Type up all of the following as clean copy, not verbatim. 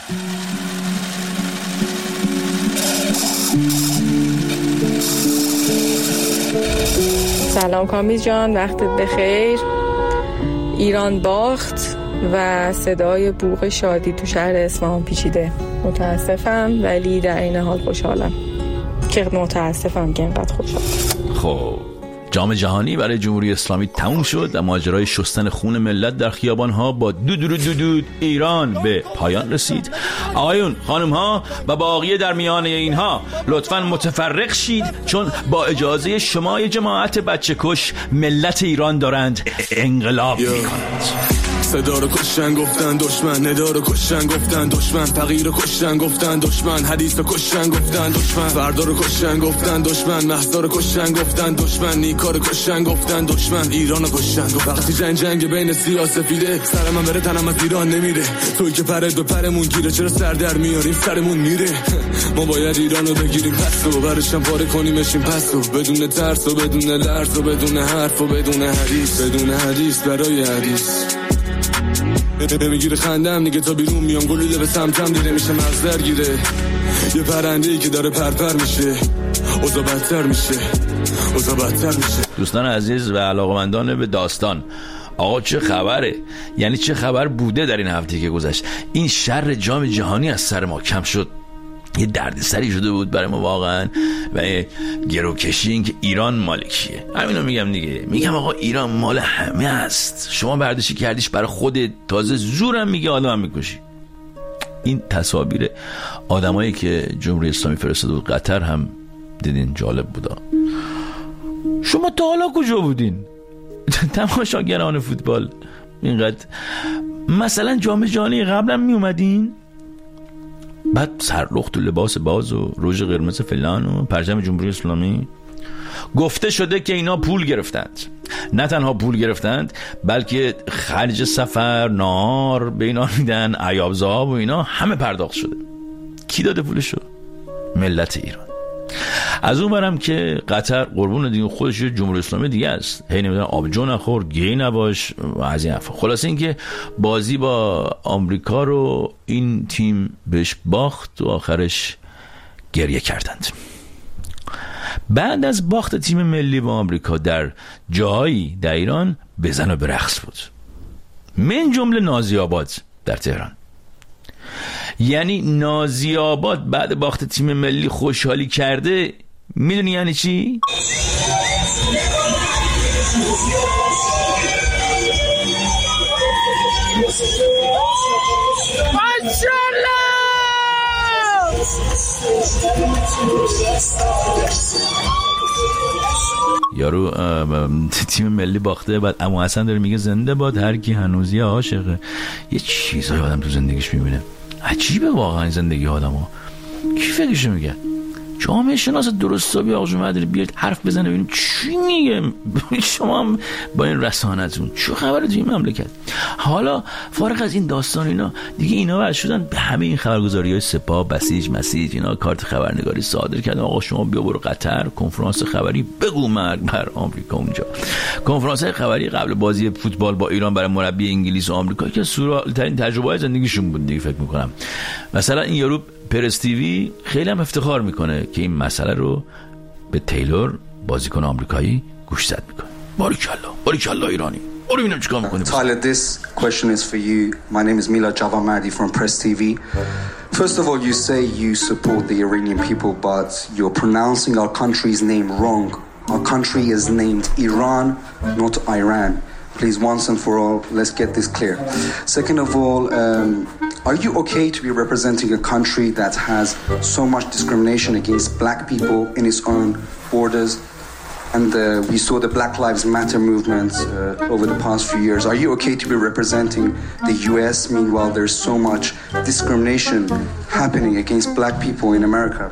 سلام کامی جان، وقتت بخیر. ایران باخت و صدای بوق شادی تو شهر اصفهان پیچیده. متاسفم ولی در این حال خوشحالم که متاسفم که اینقدر خوشحالم. خب جام جهانی برای جمهوری اسلامی تموم شد و ماجرای شستن خون ملت در خیابان‌ها با دود ایران به پایان رسید. آقایون، خانم‌ها و باقی در میانه اینها لطفاً متفرق شید، چون با اجازه شما جماعت بچه کش ملت ایران دارند انقلاب می‌کنند. صدا رو کشتن گفتن دشمن، ندا رو کشتن گفتن دشمن، فقیر رو کشتن گفتن دشمن، حدیث رو کشتن گفتن دشمن، فردا رو کشتن گفتن دشمن، مهسا رو کشتن گفتن دشمن، نیکا رو کشتن گفتن دشمن، ایران رو کشتن گفتن. وقتی جنگ بین سیاه سفیده، سر من بره تنم از ایران نمیره، توی که پرت به پرمون گیره، چرا سر در میاریم سرمون میره. ما باید ایران رو بگیریم پس و برشم پاره کنیمشیم پس و بدون ترس و بدون لرز و بدون حرف و بدون حدیث برای حدیث. نمیگیره خندم دیگه تا بیرون میام، گلوله به سمتم دیده میشه مغزر گیره، یه پرنده‌ای که داره پرپر میشه، اوضاع بدتر میشه. دوستان عزیز و علاقمندان به داستان، آقا چه خبره؟ یعنی چه خبر بوده در این هفته که گذشت؟ این شر جام جهانی از سر ما کم شد، یه دردسری شده بود برای ما واقعا و گروکشی این که ایران مال کیه. همینو میگم دیگه، میگم آقا ایران مال همه است، شما برداشتی کردیش برای خودت، تازه زورم میگه آدم میکشی. این تصاویر آدمایی که جمهوری اسلامی فرستاده بود قطر هم دیدین، جالب بودا. شما تا حالا کجا بودین؟ تماشاگران فوتبال اینقدر مثلا جام جهانی قبلا می اومدین، بعد سرلخت و لباس باز و رژ قرمز فلان و پرچم جمهوری اسلامی. گفته شده که اینا پول گرفتند، نه تنها پول گرفتند بلکه خرج سفر، نهار به اینا میدن، عیاب زاب و اینا همه پرداخت شده. کی داده پولشو؟ ملت ایران. از اون برم که قطر قربون دیگه خودش جمهوری اسلامی دیگه است، هی نمیدونم آبجو نخور، گی نباش و از این حرفا. خلاصه این که بازی با آمریکا رو این تیم بهش باخت و آخرش گریه کردند. بعد از باخت تیم ملی با آمریکا در جایی در ایران بزن و برقص بود، من جمله نازی آباد در تهران. یعنی نازی آباد بعد باخت تیم ملی خوشحالی کرده، میدونی یعنی چی؟ یارو تیم ملی باخته، بعد عمو حسن داره میگه زنده باد هر کی هنوزی عاشقه. یه چیزای آدم تو زندگیش میبینه عجیبه واقعا زندگی آدمو. کی فکرشو میگه؟ جامعه شناس درستابی آقا جون مداری بیارید حرف بزنه ببینیم چی میگه. شما هم با این رسانتون چه خبره توی این مملکت؟ حالا فارغ از این داستان اینا دیگه، اینا بعد شدن به همه این خبرگزاری‌های سپاه، بسیج، مسیج، اینا کارت خبرنگاری صادر کردن. آقا شما بیا برو قطر، کنفرانس خبری بگو مرگ بر آمریکا اونجا. کنفرانس خبری قبل بازی فوتبال با ایران برای مربی انگلیس و آمریکا که سورال‌ترین تجربه‌های زندگیشون بود دیگه فکر می‌کنم. مثلا این یارو پرس تیوی خیلی هم افتخار میکنه که این مسئله رو به تیلور بازیکن آمریکایی گوشزد میکنه. باریکالله ایرانی. برو ببینم چیکار میکنی. Tyler, this question is for you. My name is Milad Javamadi from Press TV. First of all, you say you support the Iranian people, but you're pronouncing our country's name wrong. Our country is named Iran, not Iran. Please, once and for all, let's get this clear. Second of all, are you okay to be representing a country that has so much discrimination against black people in its own borders? And we saw the Black Lives Matter movement over the past few years. Are you okay to be representing the US? Meanwhile, there's so much discrimination happening against black people in America.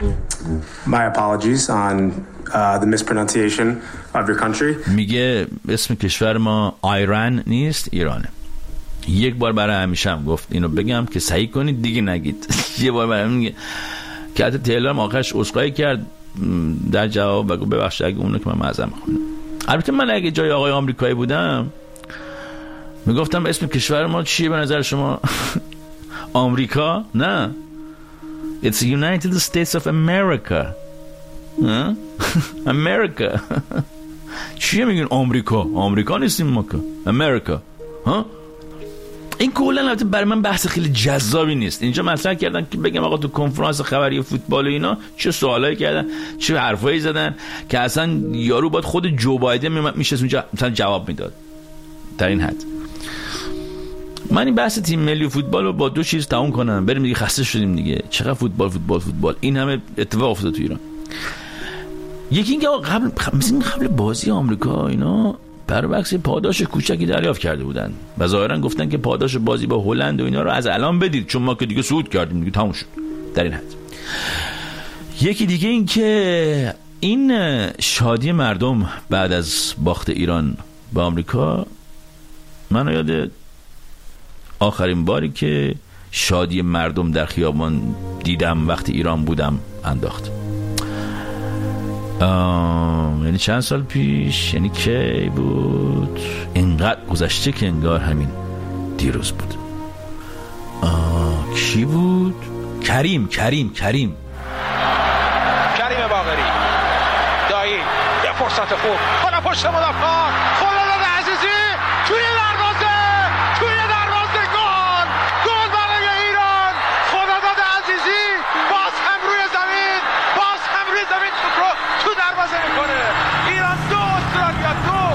My apologies on the mispronunciation of your country. میگه اسم کشور ما ایران نیست، ایرانه. یک بار برای همیشه هم گفت اینو بگم که صحیح کنید دیگه نگید. یه بار برای میگه که حتی تهران آخرش عذرخواهی کرد در جواب و گفت ببخشید اگه اونو که من معذرت میخوام. البته من اگه جای آقای آمریکایی بودم میگفتم اسم کشور ما چیه به نظر شما؟ آمریکا؟ نه. It's United States of America. America. چیه میگین آمریکا؟ آمریکا نیستیم ما که. امریکا. ها؟ این کلا البته برای من بحث خیلی جذابی نیست. اینجا مطرح کردن که بگم آقا تو کنفرانس خبری فوتبال و اینا چه سوالایی کردن، چه حرفایی زدن که اصلا یارو باید خود جو بایدن میشه اونجا مثلا جواب میداد. در این حد من این بحث تیم ملی فوتبال رو با دو چیز تموم کنم، بریم دیگه، خسته شدیم دیگه. چقدر فوتبال این همه اتفاق افتاد تو ایران. یکی اینکه قبل بازی آمریکا اینا برعکس پاداش کوچکی دریافت کرده بودن و ظاهرا گفتن که پاداش بازی با هلند و اینا رو از الان بدید چون ما که دیگه صعود کردیم دیگه، تموم شد. در این حد یکی دیگه این که این شادی مردم بعد از باخت ایران به آمریکا منو یاد آخرین باری که شادی مردم در خیابان دیدم وقتی ایران بودم انداخت. یعنی چند سال پیش، یعنی کی بود؟ اینقدر گذشته که انگار همین دیروز بود. کی بود؟ کریم باقری دایی، یه فرصت خوب بالا پشت مدافعان، خلال عزیزی توی دروازه گل برای ایران. خداداد عزیزی باز هم روی زمین تو دروازه میکنه. ایران 2 استرالیا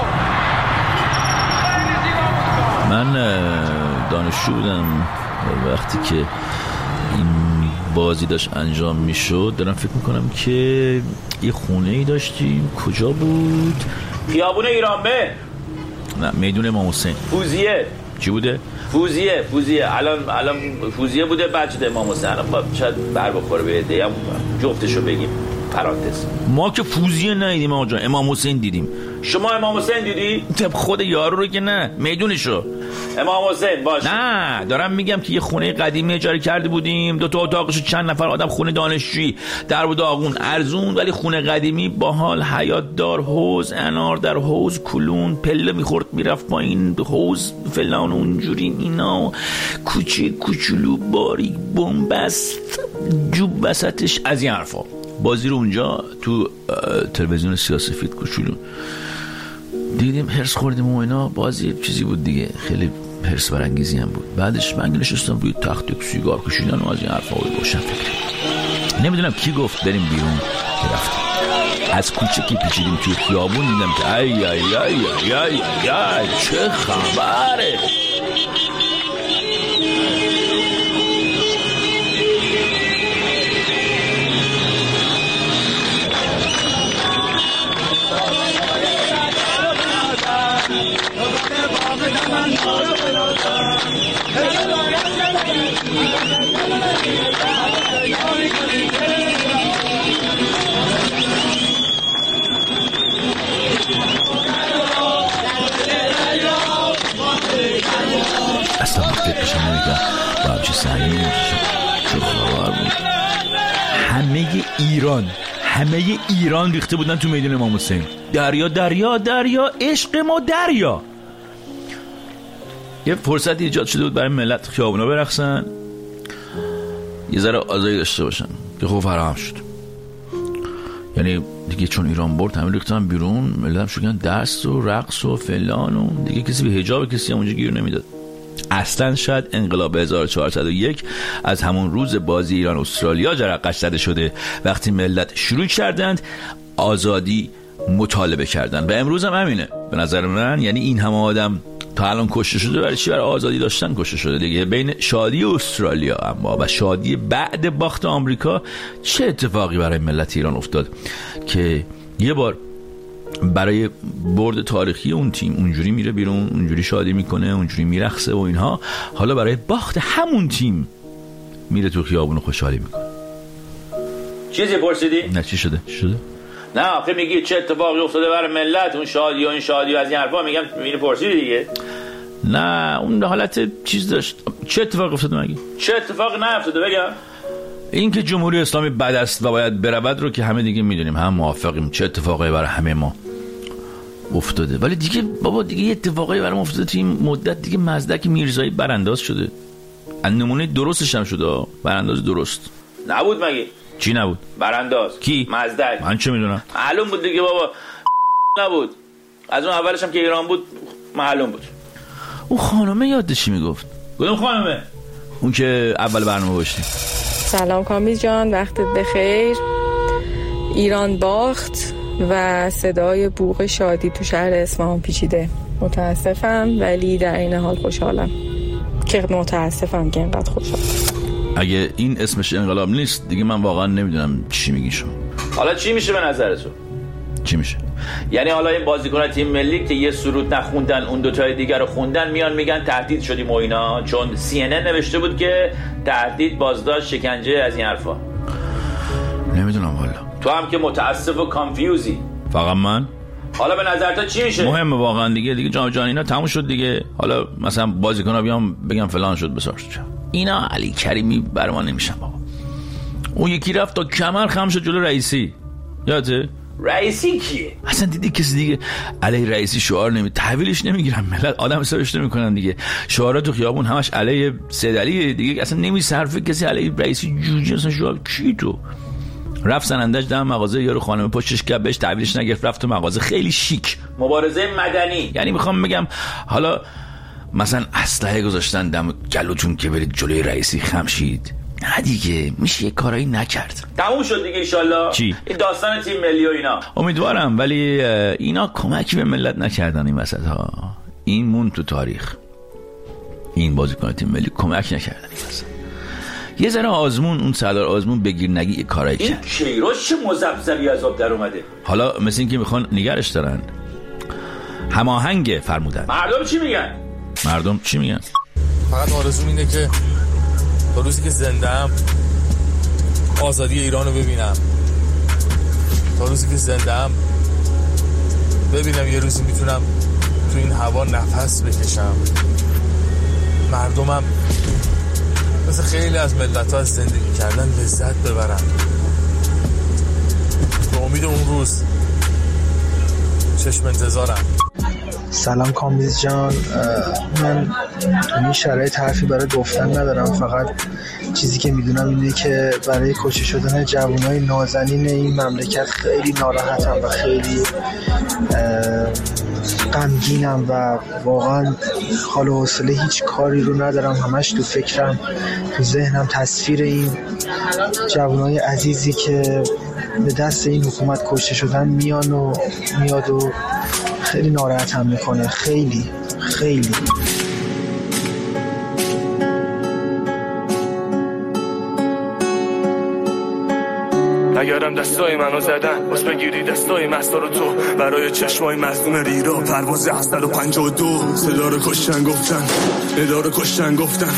2. من دانشجو بودم وقتی که این بازی داشت انجام میشد، دارم فکر میکنم که یه خونه ای داشتیم. کجا بود؟ خیابون ایران به، نه میدون امام حسین. فوزیه. چی بوده؟ فوزیه. الان فوزیه بوده، بعد امام حسین. الان شاید بر بخوره به عده، جفتشو بگیم پرانتز. ما که فوزیه ندیدیم آقا جان، امام حسین دیدیم. شما امام حسین دیدی؟ طب خود یارو رو که نه، میدونشو. امام حسین باشه. نه دارم میگم که یه خونه قدیمی اجاره کرده بودیم، 2 تا اتاقشو چند نفر آدم، خونه دانشجویی، در و داغون، ارزون ولی خونه قدیمی، باحال، حیاط دار، حوض، انار در حوض، کلون، پله میخورد میرفت پایین حوض فلان، اونجوری اینا، کوچه کوچولو، باریک، بنبست، جوب وسطش، از این حرفا. بازی رو اونجا تو تلویزیون سیاه‌سفید کوچولو دیدیم، هرس خوردیم و اینا. بازی چیزی بود دیگه، خیلی هرس برانگیزی هم بود. بعدش من نشستم روی تخت یک سیگار کشیدن و از این حرفا روشن فکر. نمیدونم کی گفت بریم بیرون که رفتیم. از کوچه که پیچیدیم توی خیابون دیدم که ای ای ای ای ای ای چه خبره. اصلا فکرشم نمیگم با همچه سنگی چه خبر بود. همه ایران ریخته بودن تو میدون امام حسین. دریا عشق ما دریا. یه فرصت ایجاد شده بود برای ملت خیابونا برقصن، یه ذره آزادی داشته باشن که خوب فراهم شد. یعنی دیگه چون ایران برد همه ریختن بیرون، ملت هم شدن دست و رقص و فلان و دیگه کسی به حجاب کسی هم اونجا گیر نمیداد. اصلا شاید انقلاب 1401 از همون روز بازی ایران استرالیا جرقش زده شده، وقتی ملت شروع کردند آزادی مطالبه کردن. و امروز هم همینه به نظر من. یعنی این همه آدم تا الان کشته شده برای چی؟ برای آزادی داشتن کشته شده دیگه. بین شادی استرالیا اما و شادی بعد باخت آمریکا چه اتفاقی برای ملت ایران افتاد که یه بار برای برد تاریخی اون تیم اونجوری میره بیرون، اونجوری شادی میکنه، اونجوری میرقصه و اینها، حالا برای باخت همون تیم میره تو خیابون و خوشحالی میکنه. چیزی پرسیدی؟ نه چی شده؟ نه آخه میگی چه اتفاقی افتاده برای ملت، اون شادی و این شادی و از این حرفا. میگم میری پرسیدی دیگه. نه اون حالت چیز داشت. چه اتفاقی افتاده مگه؟ چه اتفاقی نیفتاده بگم؟ این که جمهوری اسلامی بد است و باید برود رو که همه دیگه میدونیم، هم موافقیم. چه اتفاقی برای همه ما افتاده. ولی دیگه بابا دیگه اتفاقی برای ما افتاده تو این مدت دیگه. مزدک میرزایی برانداز شده. نمونه درستش هم شده، برانداز درست نبود مگه؟ چی نبود؟ برانداز کی؟ مزدک. من چه میدونم؟ معلوم بود دیگه بابا. نبود. از اون اولش هم که ایران بود معلوم بود. اون خانمه یادشی میگفت. کدوم خانمه؟ اون که اول برنامه باشتی. سلام کامیز جان، وقتت بخیر. ایران باخت و صدای بوق شادی تو شهر اصفهان پیچیده. متاسفم ولی در این حال خوشحالم. که متاسفم که اینقدر خوشحالم. اگه این اسمش انقلاب نیست دیگه من واقعا نمیدونم چی میگی شما. حالا چی میشه به نظر تو؟ چی میشه؟ یعنی حالا این بازیکن تیم ملی که یه سرود نخوندن اون دوتای دیگر رو خوندن میان میگن تهدید شدیم و اینا، چون CNN نوشته بود که تهدید، بازداشت، شکنجه، از این حرفا. نمیدونم والا. تو هم که متاسف و کانفیوزی. فقط من؟ حالا به نظر تو چی میشه؟ مهمه واقعا دیگه جام جهانی اینا تموم شد دیگه. حالا مثلا بازیکن‌ها بیام بگم فلان شد بسار شد، اینا علی کریمی بر ما نمیشن بابا. اون یکی رفت تا کمر خم شد جلو رئیسی. یادته؟ رئیسی کیه؟ اصلا دیدی کسی دیگه علی رئیسی شعار تحویلش نمیگیرن، ملت آدم حسابش نمیکنن دیگه. شعارات تو خیابون همش علی سید علی دیگه، اصلا نمیصرفه کسی علی رئیسی جوجی. اصلا شعار کی تو؟ رفت سنندج دم مغازه یارو خانم پشتش گپ بهش تحویلش نگرفت، رفت تو مغازه خیلی شیک. مبارزه مدنی. یعنی میخوام بگم حالا مثلا اسلحه گذاشتن دم گلوتون که برید جلوی رئیسی خم شید، نه دیگه میشه یه کارایی نکرد. تموم شد دیگه انشالله. چی؟ این داستان تیم ملی و اینا. امیدوارم، ولی اینا کمکی به ملت نکردن این وسط ها. این مون تو تاریخ. این بازیکن تیم ملی کمک نکردن این وسط. یه ذره آزمون اون سردار آزمون بگیر نگی یه کارایی کرد. این کیروش چه مزبزبی از آب در اومده. حالا مثل این که میخوان نگرش دارن. هماهنگ فرمودن. مردم چی میگن؟ مردم چی میگن؟ فقط آرزوم اینه که تا روزی که زنده‌ام آزادی ایران رو ببینم. تا روزی که زنده‌ام ببینم یه روزی میتونم تو این هوا نفس بکشم. مردمم مثل خیلی از ملت‌ها از زندگی کردن لذت ببرن. به امید اون روز چشم انتظارم. سلام کامبیز جان، من تو این شرایط حرفی برای گفتن ندارم. فقط چیزی که میدونم اینه که برای کشته شدن جوانای نازنین این مملکت خیلی ناراحتم و خیلی غمگینم و واقعا حال و حوصله هیچ کاری رو ندارم. همش تو فکرم، تو ذهنم تصویر این جوانای عزیزی که به دست این حکومت کشته شدن میاد و خیلی ناراحتم میکنه. خیلی خیلی. نگرم دستای منو زدن باز بگیری دستای مستا رو تو برای چشمای مظلوم ریرا. پرواز 752 صدا رو کشتن گفتن، ندا رو کشتن گفتن.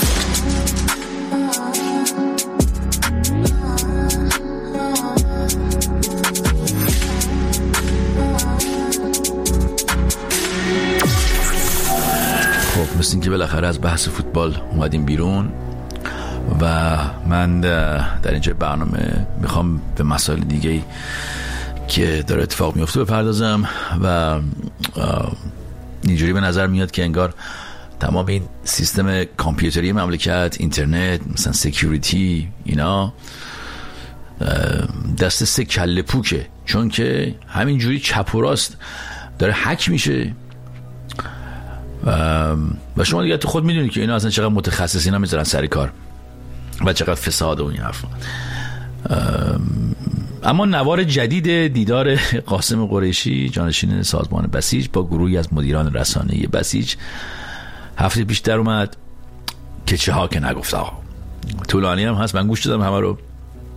خب مثل این که بالاخره از بحث فوتبال اومدیم بیرون و من در اینجا برنامه میخوام به مسائل دیگه که داره اتفاق میفته بپردازم و اینجوری به نظر میاد که انگار تمام این سیستم کامپیوتری مملکت، اینترنت، مثلا سکیوریتی، اینا دست سه کله پوکه، چون که همینجوری چپ و راست داره هک میشه و شما دیگه تو خود میدونید که اینا اصلا چقدر متخصصینا میذارن سر کار و چقدر فساد و این حرفا. اما نوار جدید دیدار قاسم قریشی جانشین سازمان بسیج با گروهی از مدیران رسانه‌ای بسیج هفته پیش در اومد که چه ها که نگفت. آقا طولانی هم هست، من گوش دادم همه رو.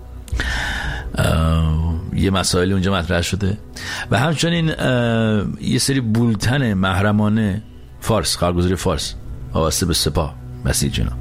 یه مسائل اونجا مطرح شده و همچنین یه سری بولتن محرمانه فارس، خبرگزاری فارس وابسته به سپاه بسیج اینا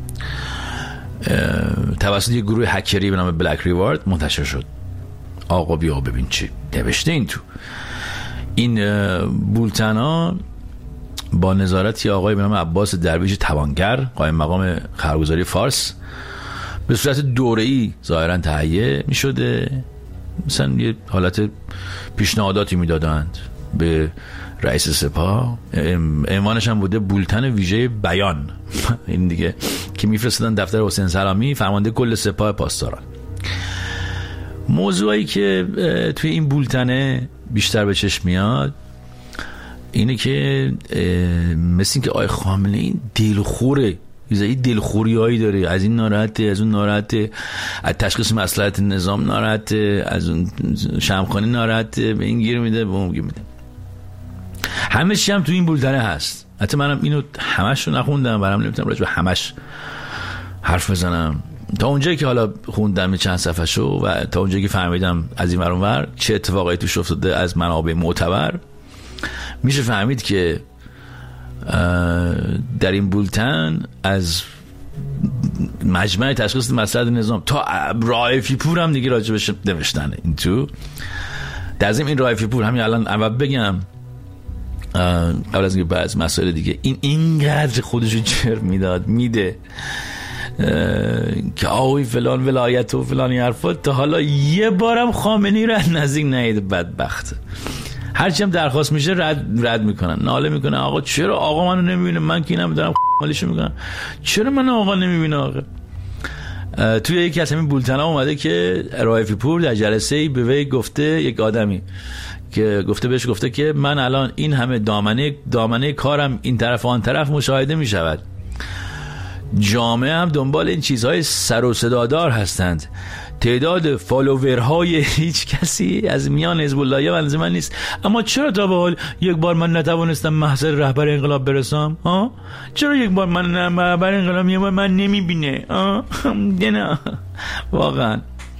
توسط یه گروه هکری به نام بلک ریوارد منتشر شد. آقا بیا ببین چی نوشته این تو این بولتن ها با نظارتی آقای به نام عباس درویش توانگر قائم مقام خبرگزاری فارس به صورت دوره‌ای ظاهرا تهیه می شده. مثلا یه حالت پیشنهاداتی می دادند به رئیس سپاه. عنوانش هم بوده بولتن ویژه بیان. این دیگه که میفرستادن دفتر حسین سلامی فرمانده کل سپاه پاسداران. موضوعی که توی این بولتنه بیشتر به چشم میاد اینه که مثل این که آقای خامنه‌ای این دلخوره، یه دلخوریایی داره، از این ناراحته، از اون ناراحته، از تشخیص مصلحت نظام ناراحته، از اون شمخانی ناراحته، به این گیر میده، به اون گیر میده. همه چی هم تو این بولتنه هست. حتی منم اینو همش رو نخوندم، برام نمیتونم راجع به همش حرف بزنم. تا اونجایی که حالا خوندم چند صفحه شو و تا اونجایی که فهمیدم از این ور اون ور چه اتفاقایی توش افتاده از منابع معتبر، میشه فهمید که در این بولتن از مجمع تشخیص مصلحت نظام تا رائفی پور هم دیگه راجبش نوشتن. این تو در ضمن این رائفی پور همین الان اول بگم قبل از اینکه بعض مسائل دیگه، این اینقدر خودشو جر میده که آوی فلان ولایت و فلان حرفات، تا حالا یه بارم خامنه‌ای رو از نزدیک ندیده. بدبخت هرچی هم درخواست میشه رد میکنن، ناله میکنن آقا چرا آقا منو نمیبینه، من که اینم دارم مالیشو میکنم، چرا من آقا نمیبینه. آقا توی یکی از همین بولتن‌ها اومده که رائفی پور در جلسه‌ای به وی گفته، یک آدمی که بهش گفته که من الان این همه دامنه کارم این طرف و آن طرف مشاهده میشود، جامعه هم دنبال این چیزهای سر و صدادار هستند، تعداد فالوورهای هیچ کسی از میان حزب الله منظور من نیست، اما چرا تا به حال یک بار من نتوانستم محضر رهبر انقلاب برسم؟ چرا یک بار من رهبر انقلاب یه بار من نمیبینه؟ نه واقعا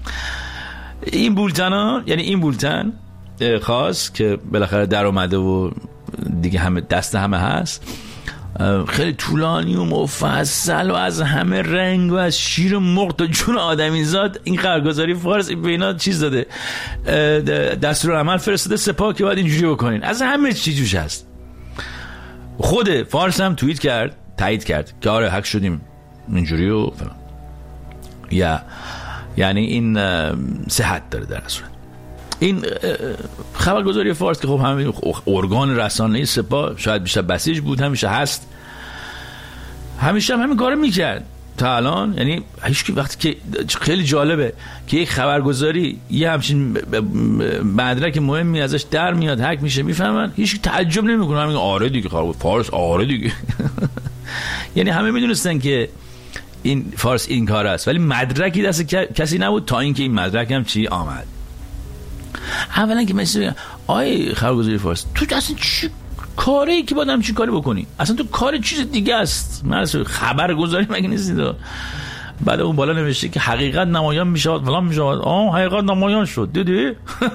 این بولتن یعنی این بولتن خاص که بالاخره در اومده و دیگه همه دست همه هست، خیلی طولانی و مفصل و از همه رنگ و از شیر مرغ تا جون آدمیزاد این خبرگزاری فارس به اینا چیز داده، دستورالعمل فرستاده سپاه که باید اینجوری بکنین، از همه چی جوش هست. خود فارس هم توییت کرد، تایید کرد که آره حق شدیم اینجوری و فلان. یعنی این صحت داره در اصل. این خبرگزاری فارس که خب همین ارگان رسانه‌ای سپاه شاید بیشتر بسیج بود، همیشه هست، همیشه هم همین کارو میکرد تا الان. یعنی هیچ وقتی که خیلی جالبه که یک خبرگزاری یه همچین مدرک مهمی ازش در میاد، هک میشه، میفهمن، هیچ تعجب نمیکنه، همین آره دیگه فارس آره دیگه. یعنی همه میدونستن که این فارس این کار است، ولی مدرکی دست کسی نبود تا اینکه این مدرک هم چی آمد. اولا که مثلا آی خبرگزاری فارس تو اصلا چی کاری که باید همچین کاری بکنی؟ اصلا تو کار چیز دیگه است، مثلا خبرگزاری مگه نیستید؟ بعد اون بالا نوشته که حقیقت نمایان میشود فلان میشود. حقیقت نمایان شد دیدی؟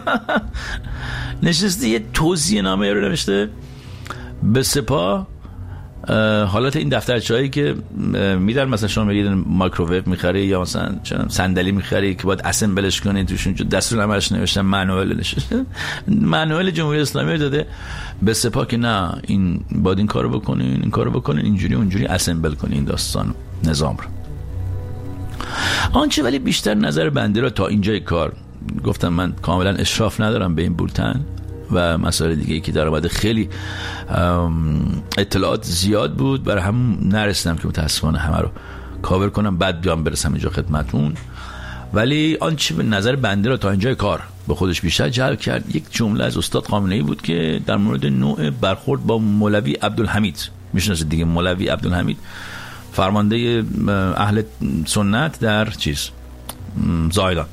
نشسته یه توصیه نامه رو نوشته به سپاه، حالت این دفترچه‌ای که میدن مثلا شما میگید مایکروویو میخری یا مثلا صندلی میخری که باید اسمبلش کنین، توشون دستورالعملش نوشتن، مانوال نوشته، مانوال جمهوری اسلامی داده به سپاه که نه این باید این کارو بکنین، این کارو بکنین، اینجوری اونجوری اسمبل کنین داستان نظام رو. آنچه ولی بیشتر نظر بنده را تا اینجای کار گفتم، من کاملا اشراف ندارم به این بولتن و مسائل دیگه که در اومده، خیلی اطلاعات زیاد بود، برای هم نرسیدم که متاسفانه همه رو کاور کنم، بعد بیام برسم اینجا خدمتون. ولی آنچه به نظر بنده را تا اینجای کار به خودش بیشتر جلب کرد یک جمله از استاد خامنه‌ای بود که در مورد نوع برخورد با مولوی عبدالحمید، میشناسید دیگه، مولوی عبدالحمید فرمانده اهل سنت در زاهدان،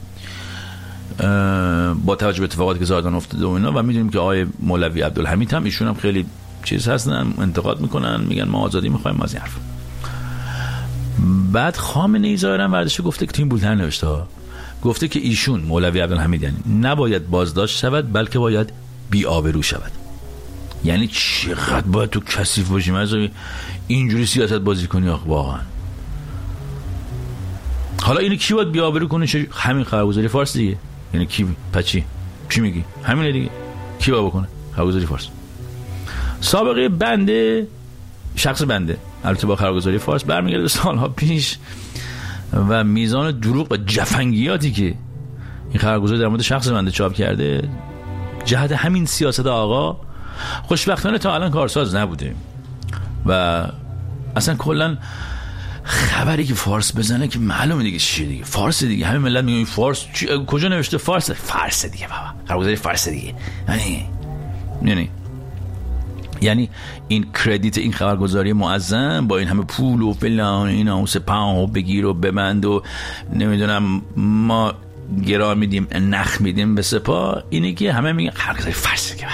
با توجه به اتفاقاتی که زاهدان افتاده و اینا، و میدونیم که آقای مولوی عبدالحمید هم ایشون هم خیلی چیز هستن، انتقاد میکنن، میگن ما آزادی میخوایم از این حرف. بعد خامنه‌ای ظاهرا برداشته گفته که تو این بولتن نوشته گفته که ایشون مولوی عبدالحمید یعنی نباید بازداشت شود بلکه باید بی‌آبرو شود. یعنی چقدر باید تو کثیف باشی مثلا اینجوری سیاست بازی کنی آخه واقعا. حالا اینو کی باید بی‌آبرو کنه؟ همین خبرگزاری فارس دیگه. یعنی کی پچی چی میگی؟ همینه دیگه. کی باید بکنه؟ خبرگزاری فارس. سابقه بنده، شخص بنده البته با خبرگزاری فارس برمیگرده به سالها پیش و میزان دروغ و جفنگیاتی که این خبرگزاری در مورد شخص بنده چاپ کرده جهت همین سیاست آقا خوشبختانه تا الان کارساز نبوده و اصلا کلا خبری که فارس بزنه که معلومه دیگه چیه دیگه، فارس دیگه. همه ملت میگن فارس کجا نوشته فارس دیگه بابا، خبرگزاری فارس دیگه. یعنی این کردیت این خبرگزاری معظم با این همه پول و فلان اینا و سپاه و بگیر و ببند و نمیدونم ما گرا میدیم نخ میدیم به سپاه، اینه که همه میگن خبرگزاری فارس دیگه.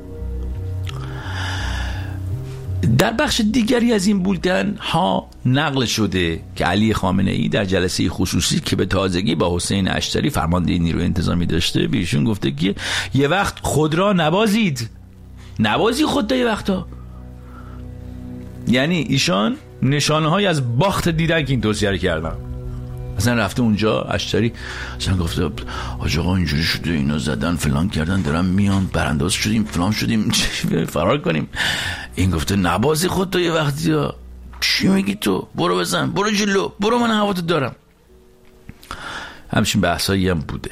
در بخش دیگری از این بولتن ها نقل شده که علی خامنه ای در جلسه خصوصی که به تازگی با حسین اشتری فرمانده نیروی انتظامی داشته، بیشون گفته که یه وقت خود را نبازی خود تا یه وقتا. یعنی ایشان نشانه های از باخت دیدن که این توصیه کردن. مثلا رفته اونجا اشتری مثلا گفته آقا اینجوری شده، اینا زدن فلان کردن، دارن میان برانداز شدیم فلان شدیم فرار کنیم. این گفته نبازی خود تا یه وقتی ها. چی میگی تو؟ برو بزن، برو جلو، برو من هواتو دارم. همچین بحثایی هم بوده.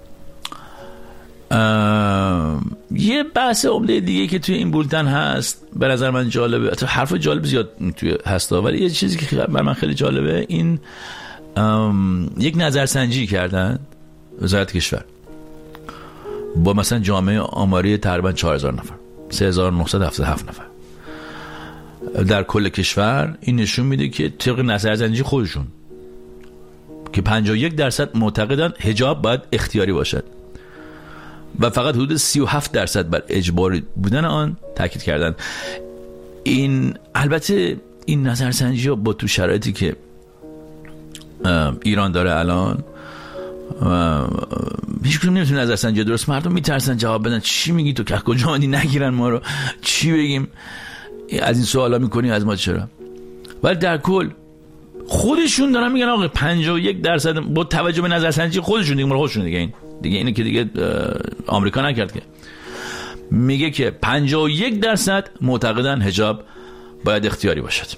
یه بحث عمده دیگه که توی این بولتن هست به نظر من جالبه، حرف جالب زیاد توی هستا، ولی یه چیزی که برای من خیلی جالبه، این یک نظرسنجی کردن وزارت کشور با مثلا جامعه آماری تقریبا 4000 نفر، 3977 نفر در کل کشور. این نشون میده که طبق نظرسنجی خودشون که 51% معتقدن حجاب باید اختیاری باشد و فقط حدود 37% بر اجباری بودن آن تاکید کردن. این البته این نظرسنجی ها با تو شرایطی که ایران داره الان، هیچ کدوم نمیتونه نظرسنجی درست، مردم میترسن جواب بدن. چی میگی تو؟ که کجا آمدی نگیرن ما رو؟ چی بگیم؟ از این سوالا میکنی از ما چرا؟ ولی در کل خودشون دارن میگن آقا 51% با توجه به نظرسنجی خودشون دیگه این دیگه اینه که دیگه آمریکا نکرد که میگه که 51% معتقدن حجاب باید اختیاری باشد.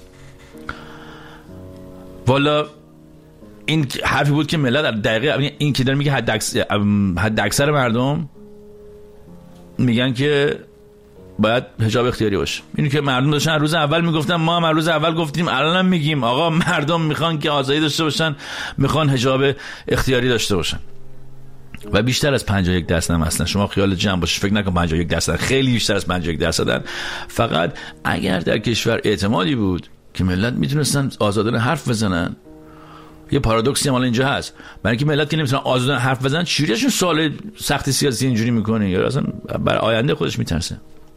والا این حرفی بود که ملت در دقیقه این که داره میگه حد اکثر مردم میگن که باید حجاب اختیاری باشه. اینو که مردم داشتن روز اول میگفتن، ما هم روز اول گفتیم، الانم میگیم آقا مردم میخوان که آزادی داشته باشن، میخوان حجاب اختیاری داشته باشن و بیشتر از 51% هم اصلا شما خیال جمع باشه، فکر نکن 51%، خیلی بیشتر از 51%. فقط اگر در کشور اعتمادی بود که ملت میتونستن آزادانه حرف بزنن. یه پارادوکسی هم اینجا هست، برای اینکه ملت که نمیتونن آزادانه حرف بزنن، چجوریشون سوال سخت سیاسی اینجوری میکنه یا اصلا بر آینده خودش میترسه.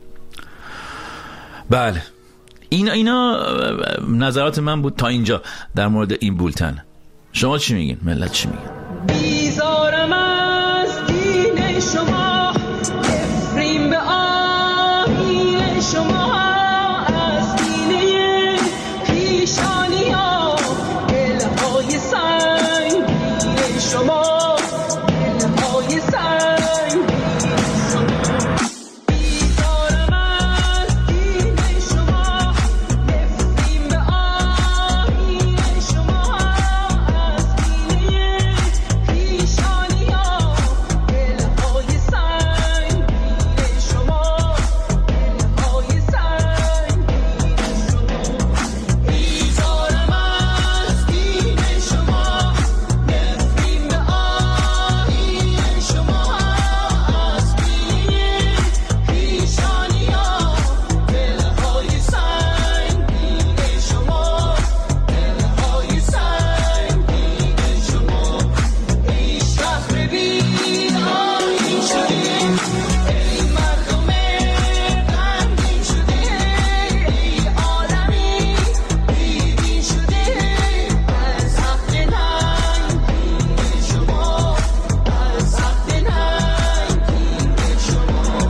بله اینا نظرات من بود تا اینجا در مورد این بولتن. شما چی میگین؟ ملت چی میگن؟ بیزارم از دین شما، افرین به آیین شما، از دینه پیشانی ها، دلهای سنگین شما، دلهای سنگین شما. بیزارم از دین شما، افرین به آیین شما، از دینه پیشانی ها، دلهای سنگین شما، دلهای سنگین شما. بیزارم از دین شما، افرین به آیین شما، از دینه پیشانی ها، دلهای سنگین شما، دلهای سنگین شما. ای شهر بی آیین شده، ای مردم غمگین شده، ای عالمی بی دین شده، از عهد ننگین شما، از عهد ننگین شما.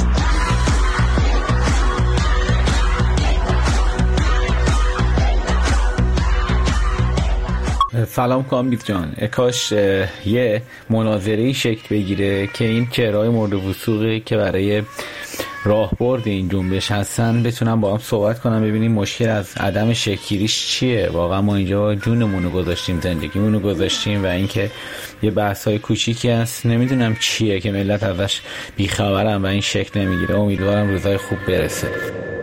سلام کامبیت جان، کاش یه مناظره‌ای شکل بگیره که این چهره‌های مورد وثوقی که برای راهبرد این جنبش هستن بتونم با هم صحبت کنم، ببینیم مشکل از عدم شکل‌گیریش چیه. واقعا ما اینجا جونمون رو گذاشتیم، زندگیمون رو گذاشتیم و اینکه یه بحث‌های کوچیکی هست نمیدونم چیه که ملت ازش بیخبرن و این شکل نمیگیره. امیدوارم روزای خوب برسه.